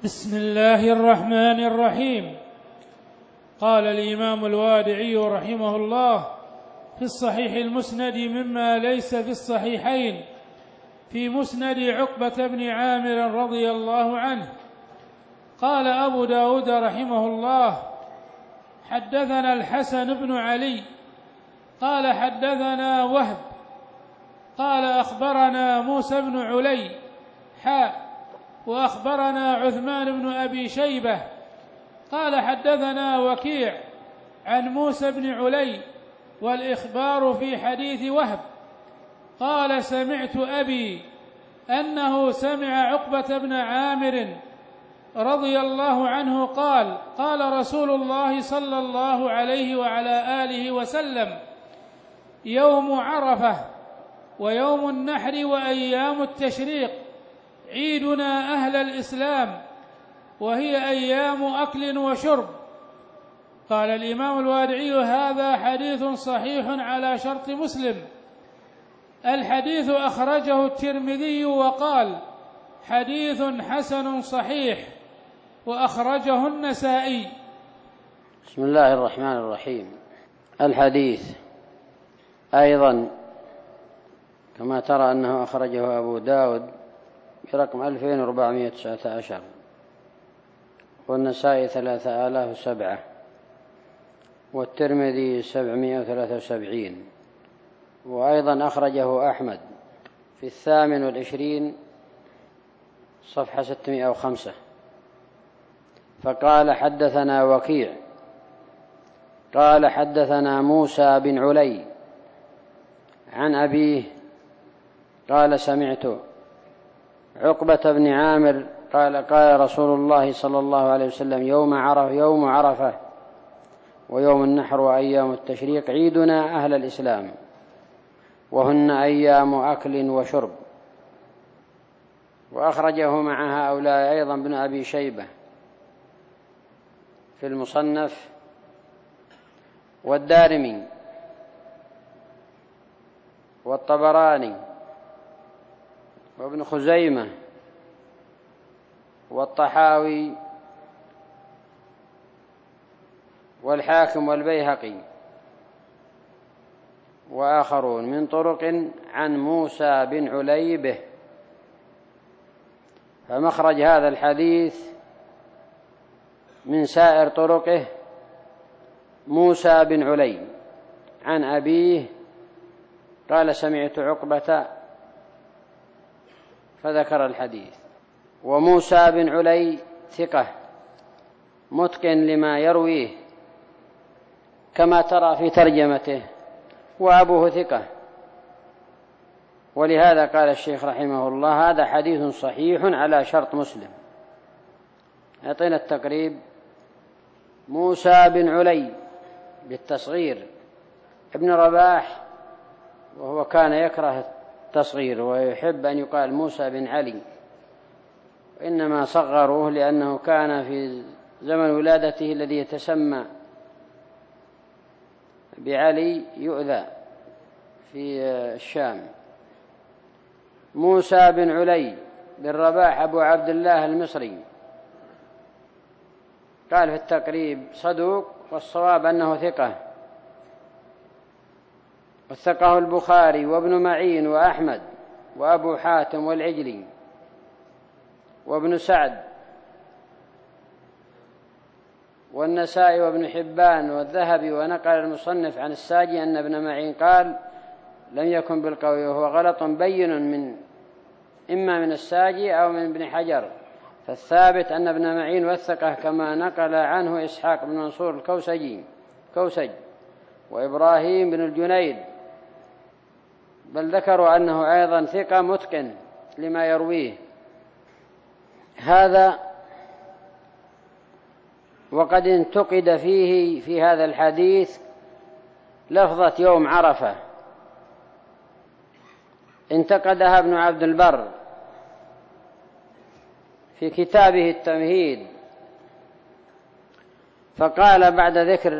بسم الله الرحمن الرحيم. قال الإمام الوادعي رحمه الله في الصحيح المسند مما ليس في الصحيحين في مسند عقبة بن عامر رضي الله عنه. قال أبو داود رحمه الله: حدثنا الحسن بن علي قال حدثنا وهب قال أخبرنا موسى بن علي وأخبرنا عثمان بن أبي شيبة قال حدثنا وكيع عن موسى بن علي، والإخبار في حديث وهب. قال: سمعت أبي أنه سمع عقبة بن عامر رضي الله عنه قال: قال رسول الله صلى الله عليه وعلى آله وسلم: يوم عرفة ويوم النحر وأيام التشريق عيدنا أهل الإسلام، وهي أيام أكل وشرب. قال الإمام الوادعي: هذا حديث صحيح على شرط مسلم. الحديث أخرجه الترمذي وقال: حديث حسن صحيح، وأخرجه النسائي. بسم الله الرحمن الرحيم. الحديث أيضا كما ترى أنه أخرجه أبو داود برقم 2419، والنسائي 3007، والترمذي 773، وأيضا أخرجه أحمد في 28 صفحة 605. فقال: حدثنا وكيع قال حدثنا موسى بن علي عن أبيه قال: سمعت عقبة بن عامر قال: قال رسول الله صلى الله عليه وسلم: يوم عرفة ويوم النحر وأيام التشريق عيدنا أهل الإسلام، وهن أيام أكل وشرب. وأخرجه مع هؤلاء أيضا ابن أبي شيبة في المصنف، والدارمي، والطبراني، وابن خزيمة، والطحاوي، والحاكم، والبيهقي، وآخرون من طرق عن موسى بن علي به. فمخرج هذا الحديث من سائر طرقه موسى بن علي عن أبيه قال: سمعت عقبة، فذكر الحديث. وموسى بن علي ثقة متقن لما يرويه كما ترى في ترجمته، وأبوه ثقة، ولهذا قال الشيخ رحمه الله: هذا حديث صحيح على شرط مسلم. أعطينا التقريب. موسى بن علي بالتصغير ابن رباح، وهو كان يكره التصغير ويحب أن يقال موسى بن علي، وإنما صغروه لأنه كان في زمن ولادته الذي يتسمى بعلي يؤذى في الشام. موسى بن علي بن رباح أبو عبد الله المصري، قال في التقريب: صدوق، والصواب أنه ثقة، وثقه البخاري وابن معين وأحمد وأبو حاتم والعجلي وابن سعد والنسائي وابن حبان والذهبي. ونقل المصنف عن الساجي أن ابن معين قال: لم يكن بالقوي، وهو غلط بين إما من الساجي أو من ابن حجر. فالثابت أن ابن معين وثقه، كما نقل عنه إسحاق بن منصور الكوسج وإبراهيم بن الجنيد، بل ذكروا أنه أيضا ثقة متقن لما يرويه. هذا وقد انتقد فيه في هذا الحديث لفظة يوم عرفة، انتقدها ابن عبد البر في كتابه التمهيد، فقال بعد ذكر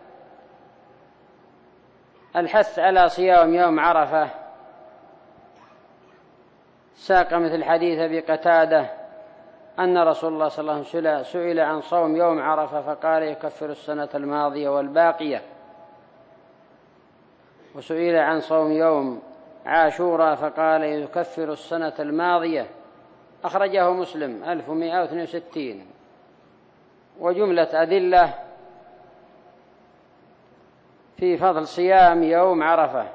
الحث على صيام يوم عرفة ساق مثل حديث أبي قتادة أن رسول الله صلى الله عليه وسلم سئل عن صوم يوم عرفة فقال يكفر السنة الماضية والباقية، وسئل عن صوم يوم عاشوراء فقال يكفر السنة الماضية. أخرجه مسلم 1162. وجملة أدلة في فضل صيام يوم عرفة،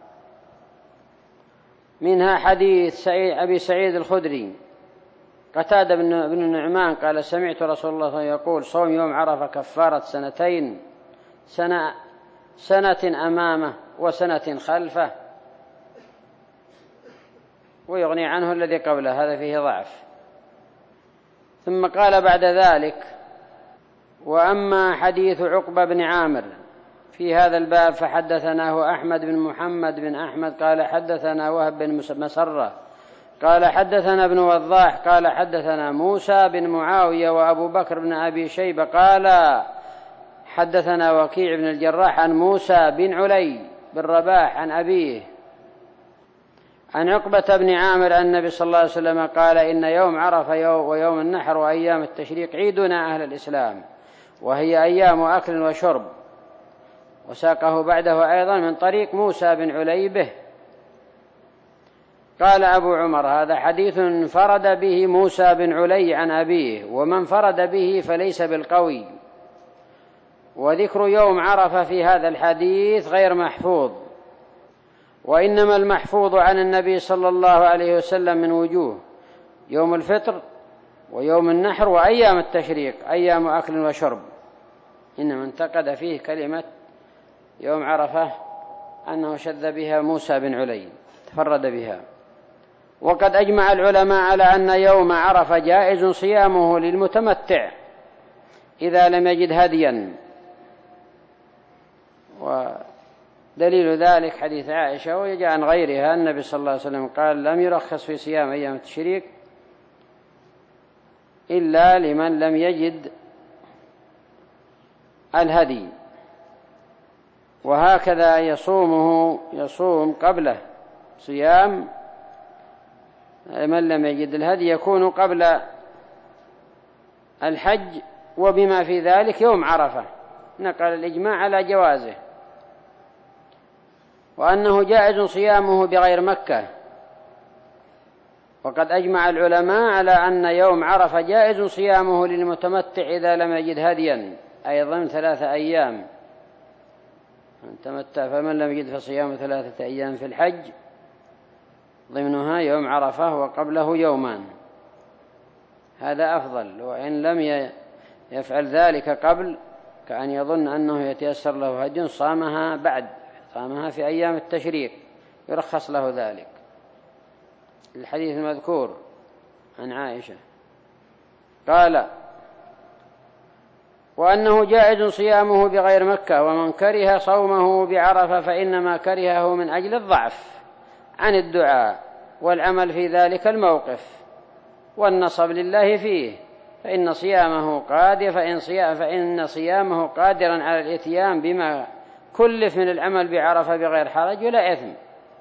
منها حديث أبي سعيد الخدري قتادة بن النعمان قال سمعت رسول الله صلى الله عليه وسلم يقول صوم يوم عرفة كفارة سنتين، سنة أمامه وسنة خلفه، ويغني عنه الذي قبله، هذا فيه ضعف. ثم قال بعد ذلك: وأما حديث عقبة بن عامر في هذا الباب فحدثناه أحمد بن محمد بن أحمد قال حدثنا وهب بن مسرة قال حدثنا ابن وضاح قال حدثنا موسى بن معاوية وأبو بكر بن أبي شيبة قال حدثنا وكيع بن الجراح عن موسى بن علي بن رباح عن أبيه عن عقبة بن عامر أن النبي صلى الله عليه وسلم قال إن يوم عرفة ويوم النحر وأيام التشريق عيدنا أهل الإسلام، وهي أيام أكل وشرب. وساقه بعده أيضا من طريق موسى بن علي به. قال أبو عمر: هذا حديث فرد به موسى بن علي عن أبيه، ومن فرد به فليس بالقوي. وذكر يوم عرفة في هذا الحديث غير محفوظ، وإنما المحفوظ عن النبي صلى الله عليه وسلم من وجوه: يوم الفطر ويوم النحر وأيام التشريق أيام أكل وشرب. إنما انتقد فيه كلمة يوم عرفة أنه شذ بها موسى بن علي، تفرد بها. وقد أجمع العلماء على أن يوم عرفة جائز صيامه للمتمتع إذا لم يجد هديا، ودليل ذلك حديث عائشة ويجاء عن غيرها النبي صلى الله عليه وسلم قال: لم يرخص في صيام أيام التشريق إلا لمن لم يجد الهدي. وهكذا يصوم قبله صيام من لم يجد الهدي يكون قبل الحج، وبما في ذلك يوم عرفة. نقل الإجماع على جوازه، وأنه جائز صيامه بغير مكة. وقد أجمع العلماء على أن يوم عرفة جائز صيامه للمتمتع إذا لم يجد هديا، أي ضمن 3 أيام. تمتع فمن لم يجد فصيام 3 أيام في الحج ضمنها يوم عرفة وقبله يومان، هذا أفضل. وإن لم يفعل ذلك قبل كأن يظن أنه يتيسر له هدي صامها بعد، صامها في أيام التشريق، يرخص له ذلك. الحديث المذكور عن عائشة قال: وأنه جائز صيامه بغير مكة، ومن كره صومه بعرفة فإنما كرهه من أجل الضعف عن الدعاء والعمل في ذلك الموقف والنصب لله فيه، فإن صيامه قادرا على الإتيان بما كلف من العمل بعرفة بغير حرج ولا إثم.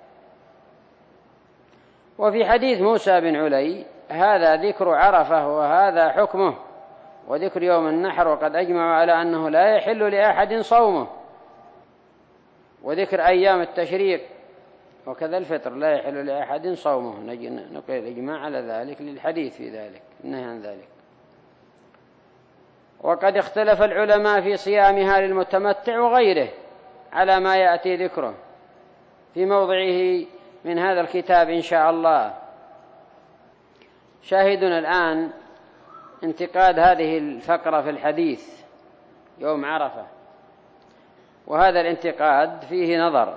وفي حديث موسى بن علي هذا ذكر عرفة وهذا حكمه، وذكر يوم النحر وقد أجمعوا على أنه لا يحل لأحد صومه، وذكر أيام التشريق وكذا الفطر لا يحل لأحد صومه. نقل الإجماع على ذلك للحديث في ذلك النهي عن ذلك. وقد اختلف العلماء في صيامها للمتمتع وغيره على ما يأتي ذكره في موضعه من هذا الكتاب إن شاء الله. شاهدنا الآن انتقاد هذه الفقرة في الحديث يوم عرفة، وهذا الانتقاد فيه نظر.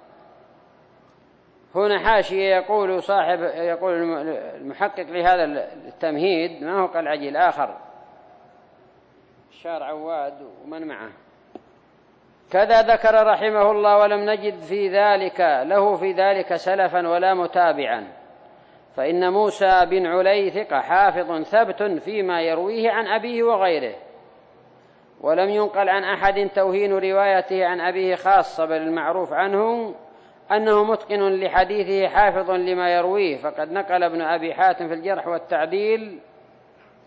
هنا حاشية يقول المحقق لهذا التمهيد ما هو قلعجي الآخر الشارع عواد ومن معه: كذا ذكر رحمه الله ولم نجد له في ذلك سلفا ولا متابعا، فإن موسى بن علي ثقة حافظ ثبت فيما يرويه عن أبيه وغيره، ولم ينقل عن أحد توهين روايته عن أبيه خاصة، بل المعروف عنه أنه متقن لحديثه حافظ لما يرويه. فقد نقل ابن أبي حاتم في الجرح والتعديل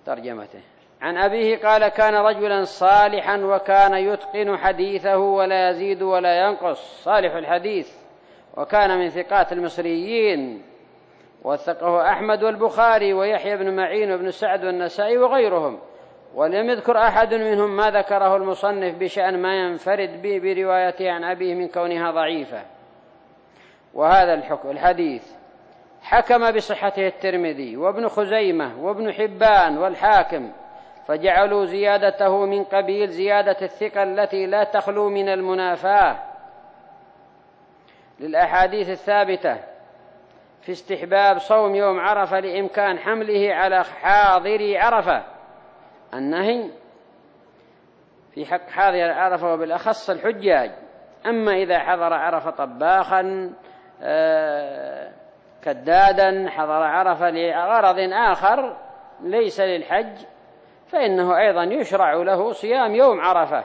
ترجمته. عن أبيه قال كان رجلا صالحا وكان يتقن حديثه ولا يزيد ولا ينقص، صالح الحديث، وكان من ثقات المصريين، وثقه أحمد والبخاري ويحيى بن معين وابن سعد والنسائي وغيرهم، ولم يذكر أحد منهم ما ذكره المصنف بشأن ما ينفرد به بروايته عن أبيه من كونها ضعيفة. وهذا الحديث حكم بصحته الترمذي وابن خزيمة وابن حبان والحاكم، فجعلوا زيادته من قبيل زيادة الثقة التي لا تخلو من المنافاة للأحاديث الثابتة في استحباب صوم يوم عرفة لإمكان حمله على حاضري عرفة. النهي في حق حاضر عرفة وبالأخص الحجاج. أما إذا حضر عرفة طباخا كدادا، حضر عرفة لغرض آخر ليس للحج، فإنه أيضا يشرع له صيام يوم عرفة.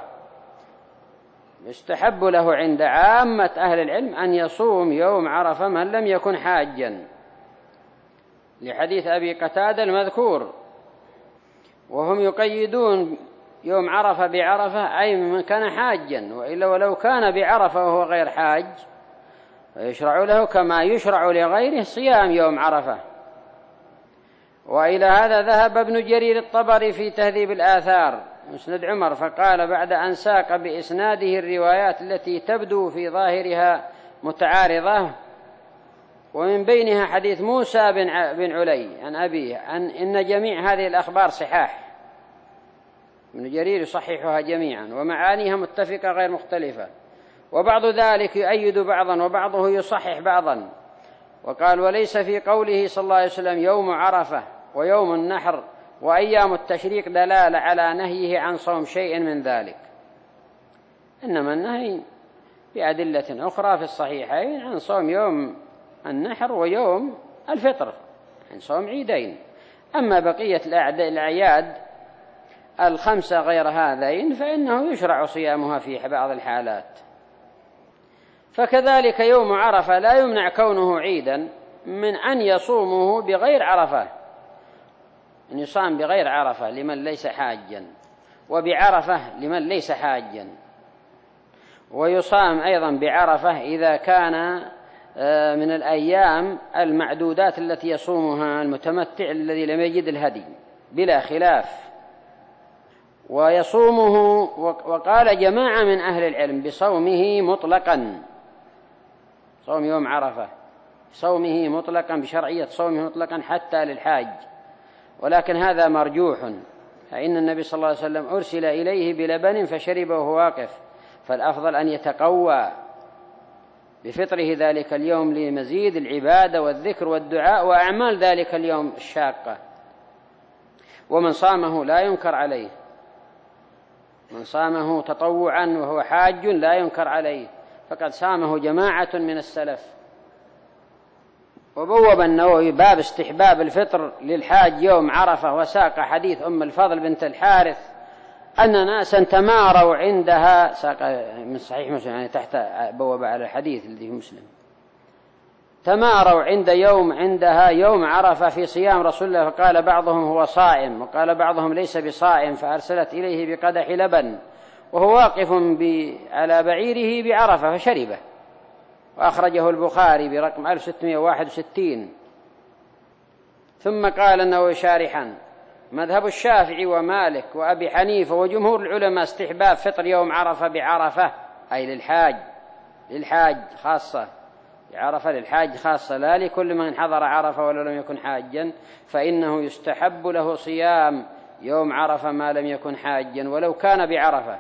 يستحب له عند عامة أهل العلم أن يصوم يوم عرفة من لم يكن حاجا، لحديث أبي قتادة المذكور، وهم يقيدون يوم عرفة بعرفة أي من كان حاجا، وإلا ولو كان بعرفة وهو غير حاج فيشرع له كما يشرع لغيره صيام يوم عرفة. وإلى هذا ذهب ابن جرير الطبري في تهذيب الآثار مسند عمر، فقال بعد أن ساق بإسناده الروايات التي تبدو في ظاهرها متعارضة، ومن بينها حديث موسى بن علي عن أبيه إن جميع هذه الأخبار صحاح. ابن جرير يصححها جميعا ومعانيها متفقة غير مختلفة، وبعض ذلك يؤيد بعضا وبعضه يصحح بعضا. وقال وليس في قوله صلى الله عليه وسلم يوم عرفة ويوم النحر وأيام التشريق دلالة على نهيه عن صوم شيء من ذلك، إنما النهي بأدلة أخرى في الصحيحين عن صوم يوم النحر ويوم الفطر، عن صوم عيدين. أما بقية الأعياد الخمسة غير هذين فإنه يشرع صيامها في بعض الحالات. فكذلك يوم عرفة لا يمنع كونه عيدا من أن يصومه بغير عرفة، أن يصام بغير عرفة لمن ليس حاجا، وبعرفة لمن ليس حاجا، ويصام أيضا بعرفة إذا كان من الأيام المعدودات التي يصومها المتمتع الذي لم يجد الهدي بلا خلاف. ويصومه، وقال جماعة من أهل العلم بصومه مطلقا، صوم يوم عرفة صومه مطلقا بشرعية صومه مطلقا حتى للحاج، ولكن هذا مرجوح، فإن النبي صلى الله عليه وسلم أرسل إليه بلبن فشرب وهو واقف، فالأفضل أن يتقوى بفطره ذلك اليوم لمزيد العبادة والذكر والدعاء وأعمال ذلك اليوم الشاقة. ومن صامه لا ينكر عليه، من صامه تطوعا وهو حاج لا ينكر عليه، فقد صامه جماعة من السلف. وبوب النووي باب استحباب الفطر للحاج يوم عرفة، وساق حديث أم الفضل بنت الحارث أن ناسا تماروا عندها، ساق من صحيح مسلم يعني تحت بوب على الحديث الذي في مسلم، تماروا عندها يوم عرفة في صيام رسول الله، فقال بعضهم هو صائم وقال بعضهم ليس بصائم، فأرسلت إليه بقدح لبن وهو واقف على بعيره بعرفة فشربه، وأخرجه البخاري برقم 1661. ثم قال النووي شارحا مذهب الشافعي ومالك وأبي حنيفة وجمهور العلماء استحباب فطر يوم عرفة بعرفة، أي للحاج خاصة، عرفة للحاج خاصة، لا لكل من حضر عرفة ولو لم يكن حاجا، فإنه يستحب له صيام يوم عرفة ما لم يكن حاجا ولو كان بعرفة.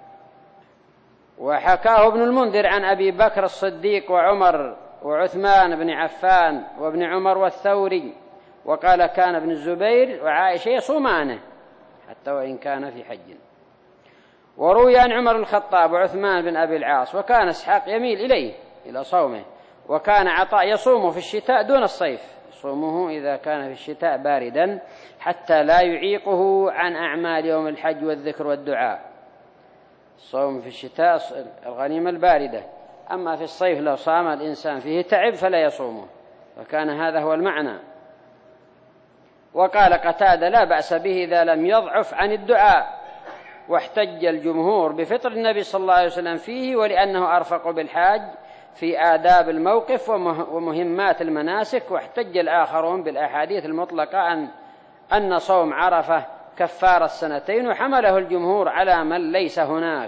وحكاه ابن المنذر عن أبي بكر الصديق وعمر وعثمان بن عفان وابن عمر والثوري، وقال كان ابن الزبير وعائشة يصومانه حتى وإن كان في حج. وروي عن عمر الخطاب وعثمان بن أبي العاص، وكان إسحاق يميل إليه إلى صومه، وكان عطاء يصوم في الشتاء دون الصيف، يصومه إذا كان في الشتاء باردا حتى لا يعيقه عن أعمال يوم الحج والذكر والدعاء. الصوم في الشتاء الغنيمة الباردة، أما في الصيف لو صام الإنسان فيه تعب فلا يصومه، وكان هذا هو المعنى. وقال قتادة لا بأس به إذا لم يضعف عن الدعاء. واحتج الجمهور بفطر النبي صلى الله عليه وسلم فيه، ولأنه أرفق بالحاج في آداب الموقف ومهمات المناسك. واحتج الآخرون بالأحاديث المطلقة عن أن صوم عرفة كفار السنتين، وحمله الجمهور على من ليس هناك.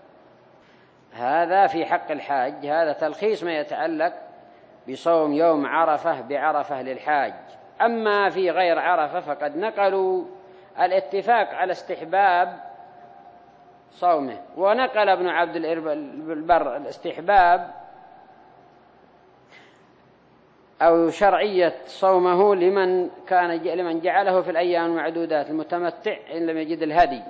هذا في حق الحاج، هذا تلخيص ما يتعلق بصوم يوم عرفة بعرفة للحاج. أما في غير عرفة فقد نقلوا الاتفاق على استحباب صومه، ونقل ابن عبد البر الاستحباب أو شرعية صومه لمن جعله في الأيام المعدودات المتمتع إن لم يجد الهدي.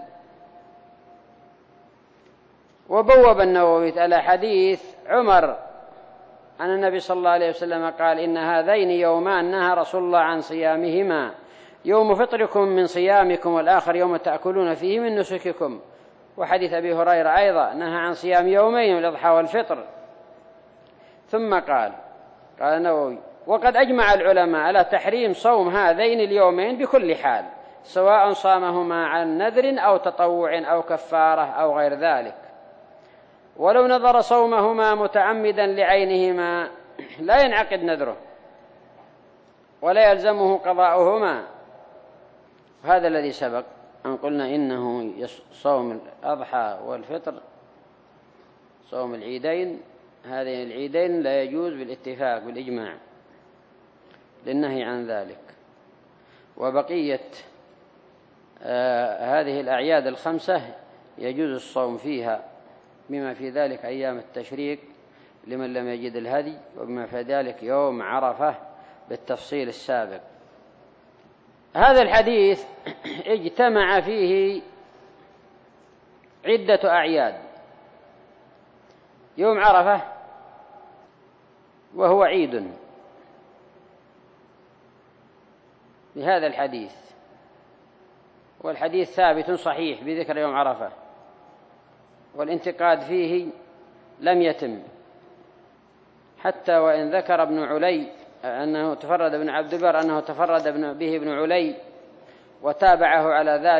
وبوب النووي على حديث عمر أن النبي صلى الله عليه وسلم قال إن هذين يومان نهى رسول الله عن صيامهما، يوم فطركم من صيامكم والآخر يوم تأكلون فيه من نسككم. وحديث أبي هريرة أيضا نهى عن صيام يومين الأضحى والفطر. ثم قال النووي وقد أجمع العلماء على تحريم صوم هذين اليومين بكل حال، سواء صامهما عن نذر أو تطوع أو كفارة أو غير ذلك. ولو نذر صومهما متعمدا لعينهما لا ينعقد نذره ولا يلزمه قضاؤهما. هذا الذي سبق أن قلنا إنه صوم الأضحى والفطر صوم العيدين، هذين العيدين لا يجوز بالاتفاق بالإجماع للنهي عن ذلك. وبقية هذه الأعياد الخمسة يجوز الصوم فيها، بما في ذلك أيام التشريق لمن لم يجد الهدي، وبما في ذلك يوم عرفة بالتفصيل السابق. هذا الحديث اجتمع فيه عدة أعياد. يوم عرفة وهو عيد بهذا الحديث، والحديث ثابت صحيح بذكر يوم عرفة، والانتقاد فيه لم يتم، حتى وإن ذكر ابن علي أنه تفرد ابن عبد البر أنه تفرد به ابن علي وتابعه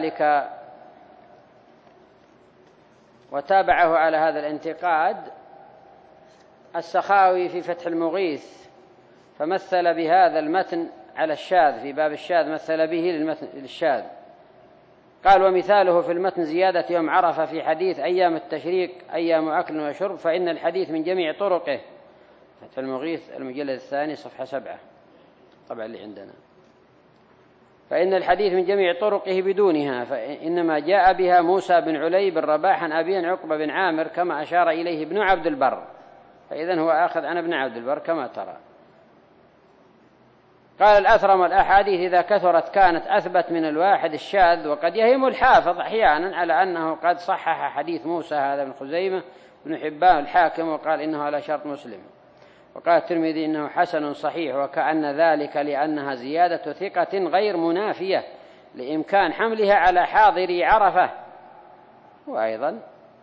على هذا الانتقاد السخاوي في فتح المغيث، فمثل بهذا المتن على الشاذ في باب الشاذ، مثل به للشاذ. قال ومثاله في المتن زيادة يوم عرفة في حديث أيام التشريق أيام أكل وشرب، فإن الحديث من جميع طرقه. فتح المغيث المجلد الثاني صفحة 7 طبعا اللي عندنا. فإن الحديث من جميع طرقه بدونها، فإنما جاء بها موسى بن علي بن رباح عن أبي عقبة بن عامر كما أشار إليه ابن عبد البر، فإذن هو آخذ عن ابن عبد البر كما ترى. قال الأثرم والأحاديث إذا كثرت كانت أثبت من الواحد الشاذ، وقد يهم الحافظ أحيانا على أنه قد صحح حديث موسى هذا بن خزيمة بن حبان الحاكم وقال إنه على شرط مسلم. وقال الترمذي إنه حسن صحيح، وكأن ذلك لأنها زيادة ثقة غير منافية لإمكان حملها على حاضري عرفة. وأيضا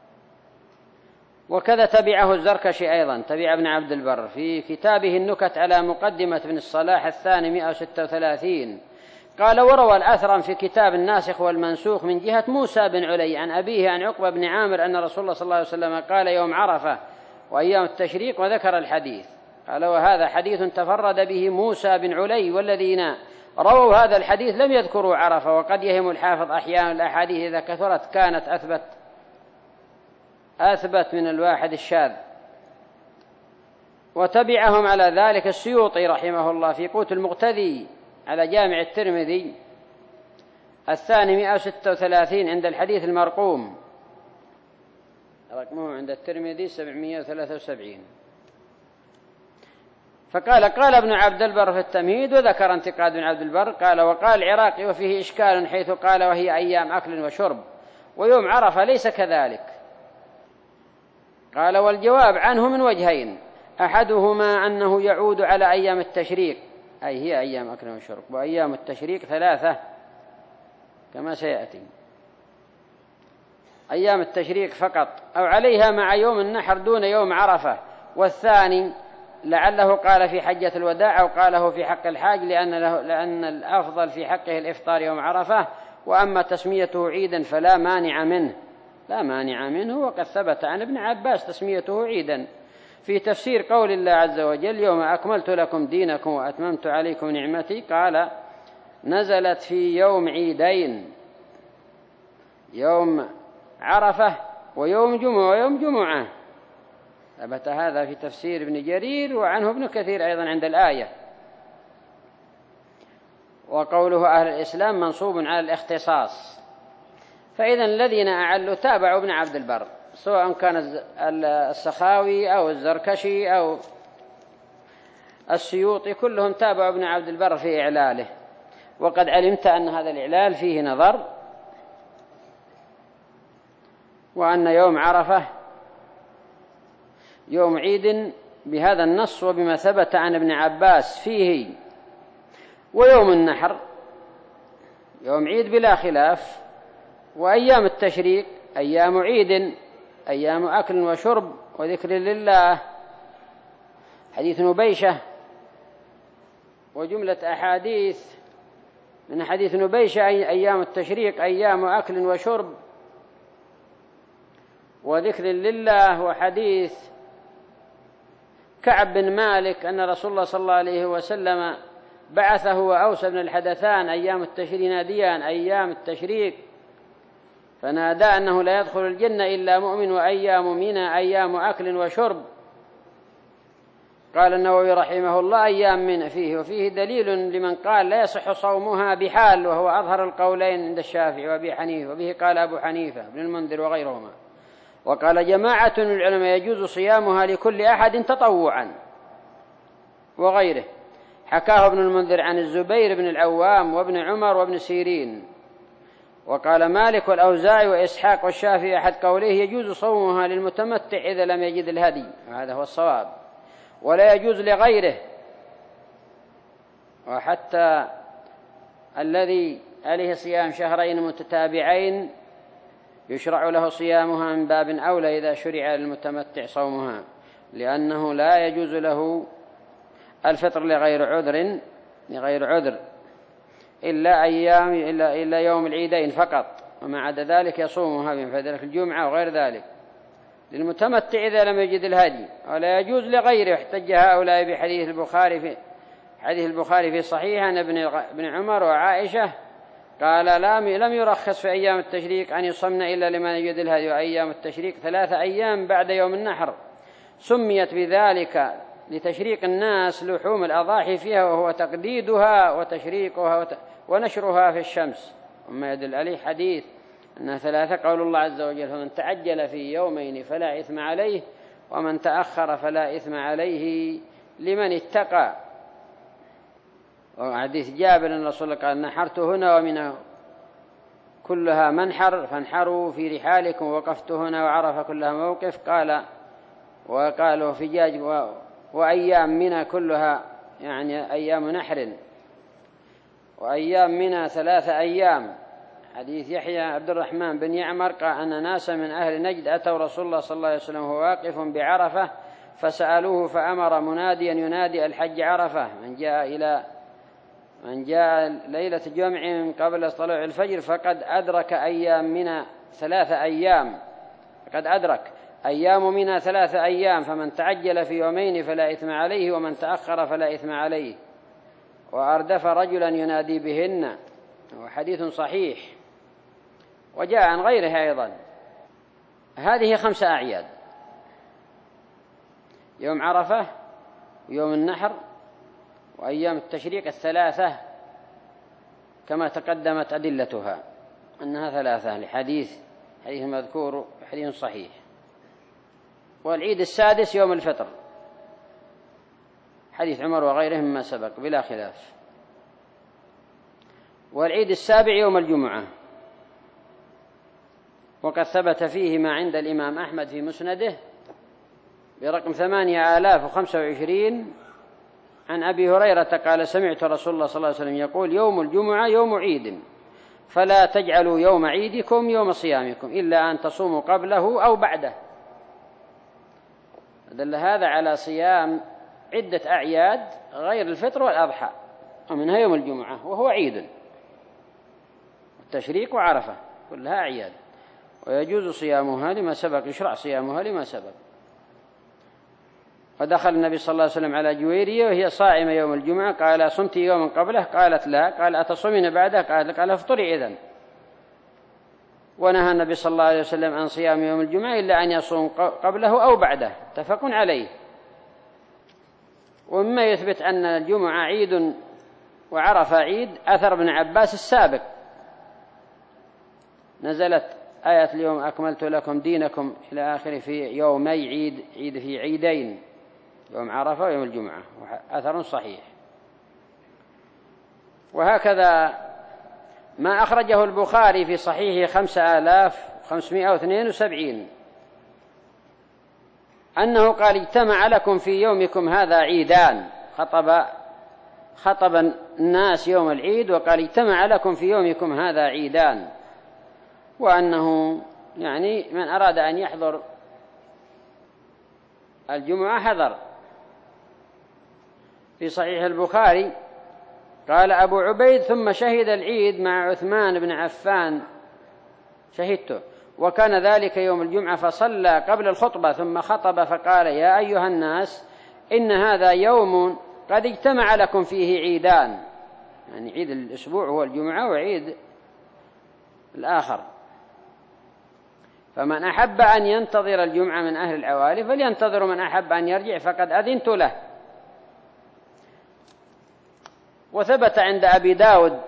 وكذا تبعه الزركشي أيضا، تبع ابن عبد البر في كتابه النكت على مقدمة ابن الصلاح الثاني 136. قال وروى الأثرم في كتاب الناسخ والمنسوخ من جهة موسى بن علي عن أبيه عن عقبة بن عامر أن رسول الله صلى الله عليه وسلم قال يوم عرفة وأيام التشريق، وذكر الحديث. قال وهذا حديث تفرد به موسى بن علي، والذين رووا هذا الحديث لم يذكروا عرفة. وقد يهم الحافظ أحيانا الأحاديث إذا كثرت كانت أثبت من الواحد الشاذ. وتبعهم على ذلك السيوطي رحمه الله في قوت المقتدي على جامع الترمذي الثاني 136 عند الحديث المرقوم، رقمه عند الترمذي 773. قال ابن عبد البر في التمهيد وذكر انتقاد ابن عبد البر. قال وقال العراقي وفيه إشكال حيث قال وهي أيام أكل وشرب ويوم عرفة ليس كذلك. قال والجواب عنه من وجهين، أحدهما أنه يعود على أيام التشريق، أي هي أيام أكل وشرب، وأيام التشريق 3 كما سيأتي، أيام التشريق فقط، أو عليها مع يوم النحر دون يوم عرفة. والثاني لعله قال في حجة الوداع أو قاله في حق الحاج لأن الأفضل في حقه الإفطار يوم عرفة، وأما تسميته عيدا فلا مانع منه، لا مانع منه. وقد ثبت عن ابن عباس تسميته عيدا في تفسير قول الله عز وجل: يوم أكملت لكم دينكم وأتممت عليكم نعمتي، قال: نزلت في يوم عيدين، يوم عرفة ويوم جمعة. ثبت هذا في تفسير ابن جرير، وعنه ابن كثير أيضا عند الآية. وقوله أهل الإسلام منصوب على الاختصاص، فإذا الذين أعلوا تابعوا ابن عبد البر، سواء كان السخاوي أو الزركشي أو السيوطي، كلهم تابعوا ابن عبد البر في إعلاله. وقد علمت أن هذا الإعلال فيه نظر، وأن يوم عرفة يوم عيد بهذا النص وبما ثبت عن ابن عباس فيه، ويوم النحر يوم عيد بلا خلاف. وأيام التشريق أيام عيد، أيام أكل وشرب وذكر لله. حديث نبيشة وجملة أحاديث من حديث نبيشة: أيام التشريق أيام أكل وشرب وذكر لله. وحديث كعب بن مالك أن رسول الله صلى الله عليه وسلم بعثه وأوس بن الحدثان أيام التشريق ناديان أيام التشريق، فنادى أنه لا يدخل الجنة إلا مؤمن، وأيام منى أيام أكل وشرب. قال النووي رحمه الله: أيام منى فيه، وفيه دليل لمن قال لا يصح صومها بحال، وهو أظهر القولين عند الشافعي وأبي حنيفة، وبه قال أبو حنيفة بن المنذر وغيرهما. وقال جماعة من العلماء يجوز صيامها لكل أحد تطوعا وغيره، حكاه ابن المنذر عن الزبير بن العوام وابن عمر وابن سيرين. وقال مالك والأوزاعي وإسحاق والشافعي أحد قوله يجوز صومها للمتمتع إذا لم يجد الهدي، وهذا هو الصواب، ولا يجوز لغيره. وحتى الذي عليه صيام شهرين متتابعين يشرع له صيامها من باب أولى إذا شرع للمتمتع صومها، لأنه لا يجوز له الفطر لغير عذر إلا يوم العيدين فقط، وما عدا ذلك يصومها من فذلك الجمعة وغير ذلك للمتمتع إذا لم يجد الهدي، ولا يجوز لغيره. احتج هؤلاء بحديث البخاري في صحيح عن ابن عمر وعائشة قال: لم يرخص في أيام التشريق أن يصمن إلا لمن يجد الهدي، وأيام التشريق 3 أيام بعد يوم النحر، سميت بذلك لتشريق الناس لحوم الأضاحي فيها، وهو تقديدها وتشريقها ونشرها في الشمس. وما يدل عليه حديث أنها 3، قول الله عز وجل: فمن تعجل في يومين فلا إثم عليه، ومن تأخر فلا إثم عليه لمن اتقى. وحديث جابر أن الرسول قال: نحرت هنا ومن كلها منحر فانحروا في رحالكم، ووقفت هنا وعرف كلها موقف. وقالوا فجاج وأيام منى كلها يعني أيام نحر، وأيام منى 3 أيام. حديث يحيى عبد الرحمن بن يعمر قال أن ناسا من أهل نجد أتوا رسول الله صلى الله عليه وسلم وهو واقف بعرفة فسألوه، فأمر مناديا ينادي: الحج عرفة، من جاء ليلة جمع قبل طلوع الفجر فقد أدرك أيام منى 3 أيام، فقد أدرك أيام منى 3 أيام، فمن تعجل في يومين فلا إثم عليه، ومن تأخر فلا إثم عليه. وأردف رجلا ينادي بهن. وحديث صحيح. وجاء عن غيره أيضا. هذه 5 أعياد: يوم عرفة ويوم النحر وأيام التشريق 3 كما تقدمت أدلتها أنها 3 لحديث مذكور حديث صحيح. والعيد السادس يوم الفطر، حديث عمر وغيره مما سبق بلا خلاف. والعيد السابع يوم الجمعة، وقد ثبت فيه ما عند الإمام أحمد في مسنده برقم 8025 عن أبي هريرة قال: سمعت رسول الله صلى الله عليه وسلم يقول: يوم الجمعة يوم عيد، فلا تجعلوا يوم عيدكم يوم صيامكم إلا أن تصوموا قبله أو بعده. دل هذا على صيام عدة أعياد غير الفطر والأضحى، ومنها يوم الجمعة وهو عيد، التشريق وعرفة كلها أعياد، ويجوز صيامها لما سبق، يشرع صيامها لما سبق. ودخل النبي صلى الله عليه وسلم على جويرية وهي صائمة يوم الجمعة، قال: صمت يوما قبله؟ قالت: لا. قال: أتصومين بعده؟ قالت: قال: افطري إذن. ونهى النبي صلى الله عليه وسلم عن صيام يوم الجمعة إلا أن يصوم قبله أو بعده، متفق عليه. ومما يثبت أن الجمعة عيد وعرفة عيد أثر ابن عباس السابق، نزلت آية اليوم أكملت لكم دينكم إلى آخره في يومي عيد في عيدين، يوم عرفة ويوم الجمعة، أثر صحيح. وهكذا ما أخرجه البخاري في صحيحه 5572 أنه قال: اجتمع لكم في يومكم هذا عيدان، خطب الناس يوم العيد وقال: اجتمع لكم في يومكم هذا عيدان، وأنه يعني من أراد أن يحضر الجمعة حضر. في صحيح البخاري قال أبو عبيد: ثم شهد العيد مع عثمان بن عفان، شهدته، وكان ذلك يوم الجمعة، فصلى قبل الخطبة ثم خطب فقال: يا أيها الناس، إن هذا يوم قد اجتمع لكم فيه عيدان، يعني عيد الأسبوع هو الجمعة وعيد الآخر، فمن أحب أن ينتظر الجمعة من أهل العوالي فلينتظر، من أحب أن يرجع فقد أذنت له. وثبت عند أبي داود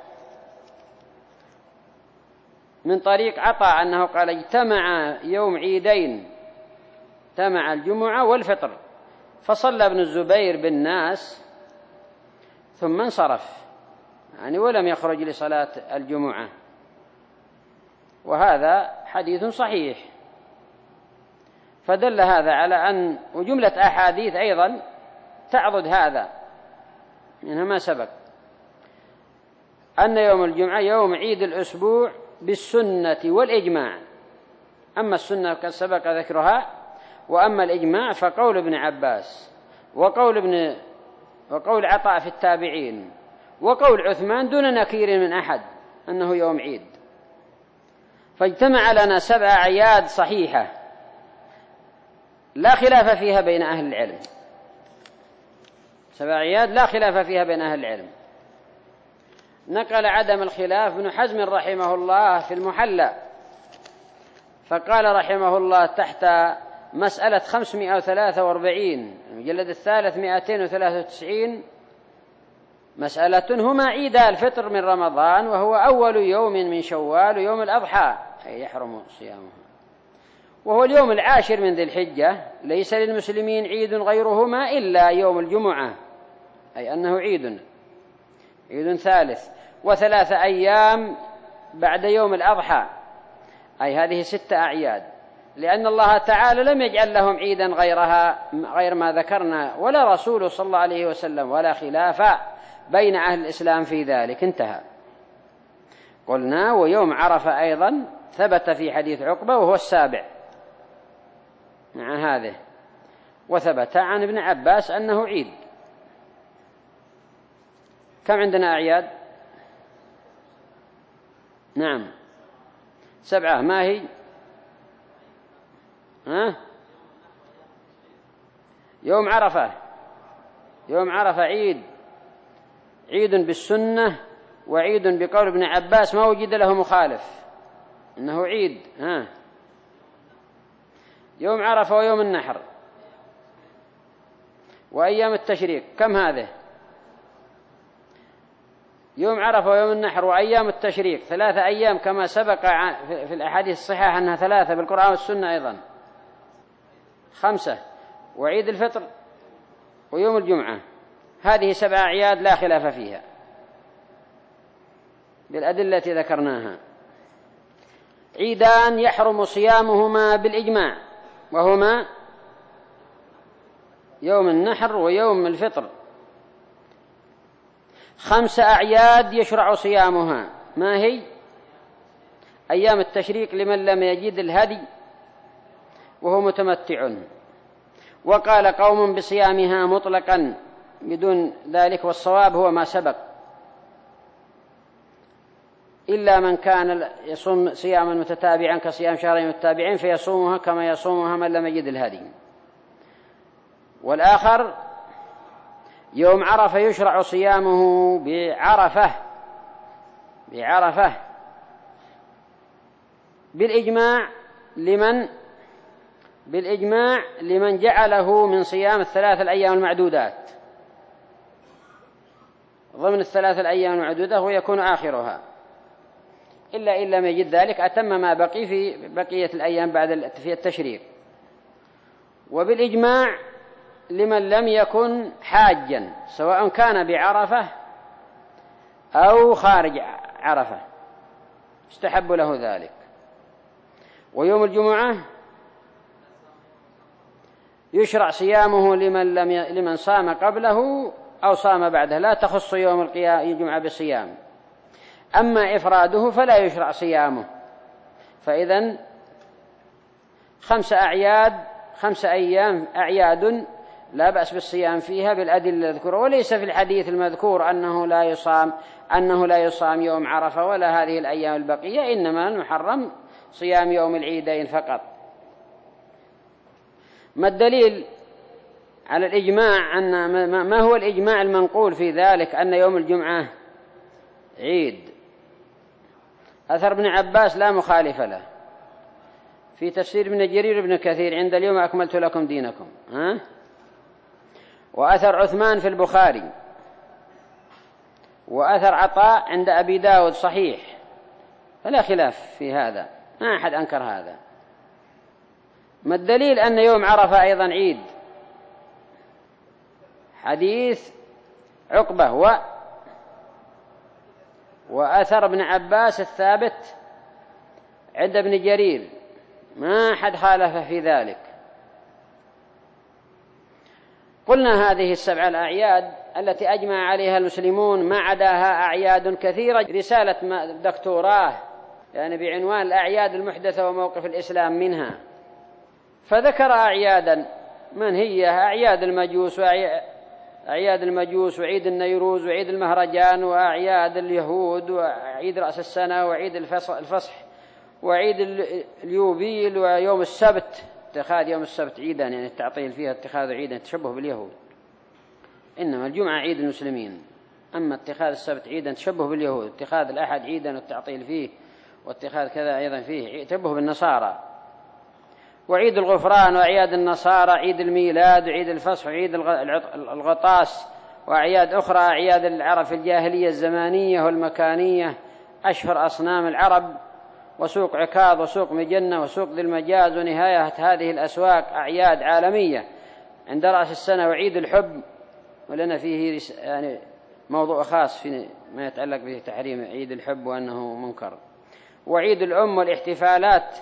من طريق عطاء أنه قال: اجتمع يوم عيدين، اجتمع الجمعة والفطر، فصلى ابن الزبير بالناس ثم انصرف، يعني ولم يخرج لصلاة الجمعة. وهذا حديث صحيح، فدل هذا على أن، وجملة أحاديث أيضا تعضد هذا منها ما سبق، أن يوم الجمعة يوم عيد الأسبوع بالسنة والإجماع. أما السنة قد سبق ذكرها، وأما الإجماع فقول ابن عباس وقول عطاء في التابعين وقول عثمان دون نكير من أحد أنه يوم عيد. فاجتمع لنا 7 أعياد صحيحة لا خلاف فيها بين أهل العلم، 7 أعياد لا خلاف فيها بين أهل العلم. نقل عدم الخلاف ابن حزم رحمه الله في المحلى، فقال رحمه الله تحت مسألة 543 المجلد 293 مسألة: هما عيدا الفطر من رمضان، وهو أول يوم من شوال ويوم الأضحى، أي يحرم صيامه، وهو اليوم 10 من ذي الحجة. ليس للمسلمين عيد غيرهما إلا يوم الجمعة، أي أنه عيد ثالث، و3 أيام بعد يوم الأضحى، أي هذه 6 أعياد، لأن الله تعالى لم يجعل لهم عيدا غير ما ذكرنا، ولا رسول صلى الله عليه وسلم، ولا خلاف بين أهل الإسلام في ذلك. انتهى. قلنا ويوم عرفة أيضا ثبت في حديث عقبة وهو 7 مع هذه، وثبت عن ابن عباس أنه عيد. كم عندنا أعياد؟ نعم 7. ما هي؟ يوم عرفة عيد بالسنة وعيد بقول ابن عباس ما وجد له مخالف إنه عيد. يوم عرفة ويوم النحر وأيام التشريق، كم هذه؟ يوم عرفة ويوم النحر وأيام التشريق 3 أيام كما سبق في الأحاديث الصحيحة أنها 3 بالقرآن والسنة أيضا 5، وعيد الفطر ويوم الجمعة. هذه 7 أعياد لا خلاف فيها بالأدلة التي ذكرناها. عيدان يحرم صيامهما بالإجماع، وهما يوم النحر ويوم الفطر. 5 أعياد يشرع صيامها، ما هي؟ أيام التشريق لمن لم يجد الهدي وهو متمتع، وقال قوم بصيامها مطلقا بدون ذلك، والصواب هو ما سبق، إلا من كان يصوم صياما متتابعا كصيام شهرين متتابعين فيصومها كما يصومها من لم يجد الهدي. والآخر يوم عرفة يشرع صيامه بعرفة بالإجماع لمن جعله من صيام الثلاث الأيام المعدودات ضمن الثلاث الأيام المعدودة ويكون آخرها، إلا إن لم يجد ذلك أتم ما بقي في بقية الأيام بعد في التشريق. وبالإجماع لمن لم يكن حاجا سواء كان بعرفة أو خارج عرفة استحب له ذلك. ويوم الجمعة يشرع صيامه لمن صام قبله أو صام بعده، لا تخص يوم الجمعة بصيام. أما إفراده فلا يشرع صيامه. فإذن 5 أيام أعياد لا بأس بالصيام فيها بالأدلة المذكورة، وليس في الحديث المذكور أنه لا يصام يوم عرفة ولا هذه الأيام البقية، إنما المحرم صيام يوم العيدين فقط. ما الدليل على الإجماع؟ ما هو الإجماع المنقول في ذلك أن يوم الجمعة عيد؟ أثر ابن عباس لا مخالف له في تفسير ابن جرير بن كثير عند اليوم أكملت لكم دينكم، وأثر عثمان في البخاري، وأثر عطاء عند أبي داود صحيح، فلا خلاف في هذا، ما أحد أنكر هذا. ما الدليل أن يوم عرفة أيضا عيد؟ حديث عقبة وأثر ابن عباس الثابت عند ابن جرير، ما أحد خالف في ذلك. قلنا هذه 7 الأعياد التي أجمع عليها المسلمون ما عداها أعياد كثيرة. رسالة دكتوراه يعني بعنوان الأعياد المحدثة وموقف الإسلام منها، فذكر أعيادا من هي أعياد المجوس وعيد النيروز وعيد المهرجان وأعياد اليهود وعيد رأس السنة وعيد الفصح وعيد اليوبيل ويوم السبت، اتخاذ يوم السبت عيدا يعني التعطيل فيها اتخاذ عيدا تشبه باليهود، إنما الجمعة عيد المسلمين، أما اتخاذ السبت عيدا تشبه باليهود، اتخاذ الأحد عيدا والتعطيل فيه واتخاذ كذا أيضا فيه تشبه بالنصارى. وعيد الغفران وأعياد النصارى عيد الميلاد وعيد الفصح وعيد الغطاس وأعياد أخرى أعياد العرب في الجاهلية الزمانية والمكانية، أشهر أصنام العرب وسوق عكاظ وسوق مجنة وسوق ذي المجاز ونهاية هذه الأسواق أعياد عالمية عند رأس السنة. وعيد الحب ولنا فيه يعني موضوع خاص في ما يتعلق بتحريم عيد الحب وأنه منكر. وعيد الأم والاحتفالات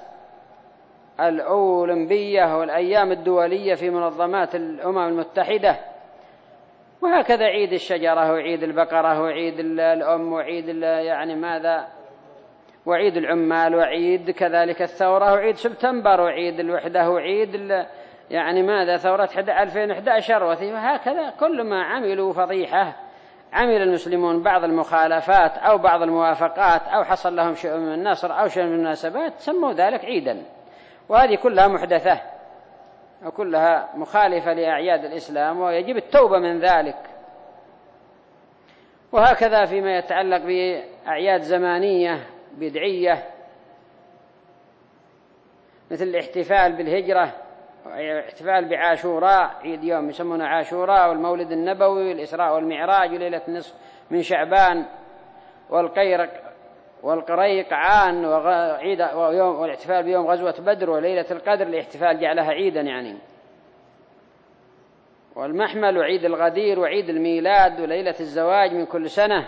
الأولمبية والأيام الدولية في منظمات الأمم المتحدة، وهكذا عيد الشجرة وعيد البقرة وعيد الأم وعيد يعني ماذا وعيد العمال وعيد كذلك الثورة وعيد سبتمبر وعيد الوحدة وعيد يعني ماذا ثورة 2011 وهكذا. كل ما عملوا فضيحة عمل المسلمون بعض المخالفات أو بعض الموافقات أو حصل لهم شيء من النصر أو شيء من المناسبات سموا ذلك عيدا، وهذه كلها محدثة وكلها مخالفة لأعياد الإسلام ويجب التوبة من ذلك. وهكذا فيما يتعلق بأعياد زمانية بدعية مثل الاحتفال بالهجرة والاحتفال بعاشوراء عيد يوم يسمونه عاشوراء والمولد النبوي والإسراء والمعراج وليلة النصف من شعبان والقريقعان والاحتفال بيوم غزوة بدر وليلة القدر الاحتفال جعلها عيدا يعني، والمحمل وعيد الغدير وعيد الميلاد وليلة الزواج من كل سنة.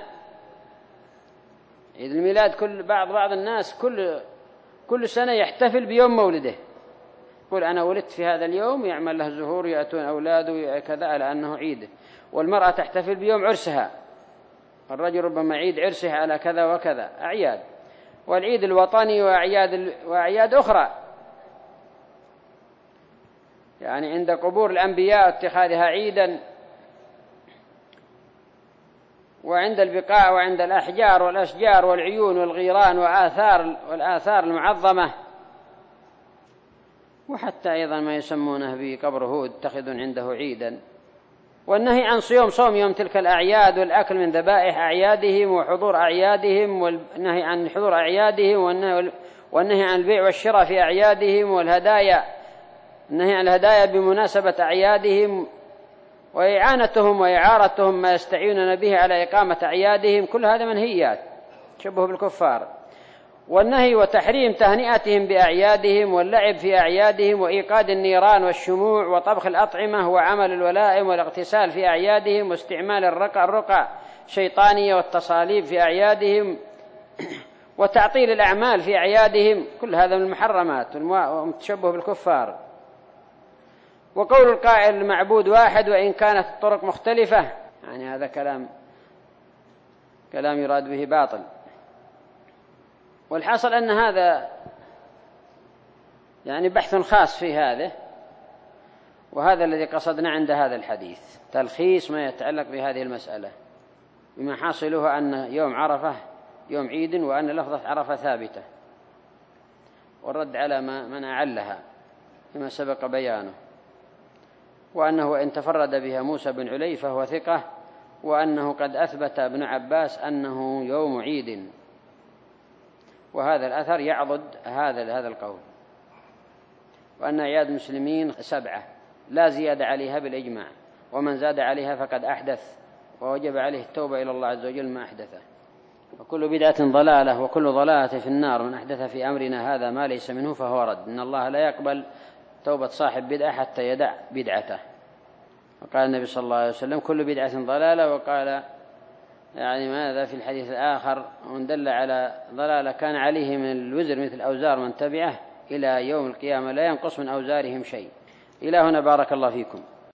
عيد الميلاد بعض الناس كل سنة يحتفل بيوم مولده، يقول أنا ولدت في هذا اليوم، يعمل له زهور يأتون أولاده كذا على أنه عيد. والمرأة تحتفل بيوم عرسها، الرجل ربما عيد عرسه على كذا وكذا أعياد. والعيد الوطني وأعياد أخرى يعني عند قبور الأنبياء اتخاذها عيدا، وعند البقاع وعند الأحجار والأشجار والعيون والغيران والآثار المعظمة، وحتى أيضا ما يسمونه بقبر هود اتخذون عنده عيدا. والنهي عن صوم يوم تلك الأعياد، والأكل من ذبائح أعيادهم وحضور أعيادهم، والنهي عن حضور أعيادهم، والنهي عن البيع والشراء في أعيادهم، والهدايا، النهي عن الهدايا بمناسبة أعيادهم، وإعانتهم وإعارتهم ما يستعينون به على إقامة أعيادهم، كل هذا منهيات تشبه بالكفار. والنهي وتحريم تهنئتهم بأعيادهم، واللعب في أعيادهم، وإيقاد النيران والشموع، وطبخ الأطعمة، وعمل الولائم، والاغتسال في أعيادهم، واستعمال الرقى الشيطانية والتصاليب في أعيادهم، وتعطيل الأعمال في أعيادهم، كل هذا من المحرمات ومتشبه بالكفار. وقول القائل المعبود واحد وإن كانت الطرق مختلفة، يعني هذا كلام يراد به باطل. والحاصل أن هذا يعني بحث خاص في هذا، وهذا الذي قصدنا عند هذا الحديث، تلخيص ما يتعلق بهذه المسألة، بما حاصله أن يوم عرفة يوم عيد، وأن لفظة عرفة ثابتة، والرد على من أعلها كما سبق بيانه، وأنه إن تفرد بها موسى بن علي فهو ثقة، وأنه قد أثبت ابن عباس أنه يوم عيد، وهذا الأثر يعضد هذا القول، وأن أعياد المسلمين 7 لا زيادة عليها بالإجماع، ومن زاد عليها فقد أحدث، ووجب عليه التوبة إلى الله عز وجل ما أحدثه. وكل بدعة ضلالة، وكل ضلالة في النار، من أحدث في أمرنا هذا ما ليس منه فهو رد، إن الله لا يقبل توبة صاحب بدعة حتى يدع بدعته. وقال النبي صلى الله عليه وسلم كل بدعة ضلالة، وقال يعني ماذا في الحديث الآخر، ومن دل على ضلالة كان عليه من الوزر مثل أوزار من تبعه إلى يوم القيامة لا ينقص من أوزارهم شيء. إلى هنا بارك الله فيكم.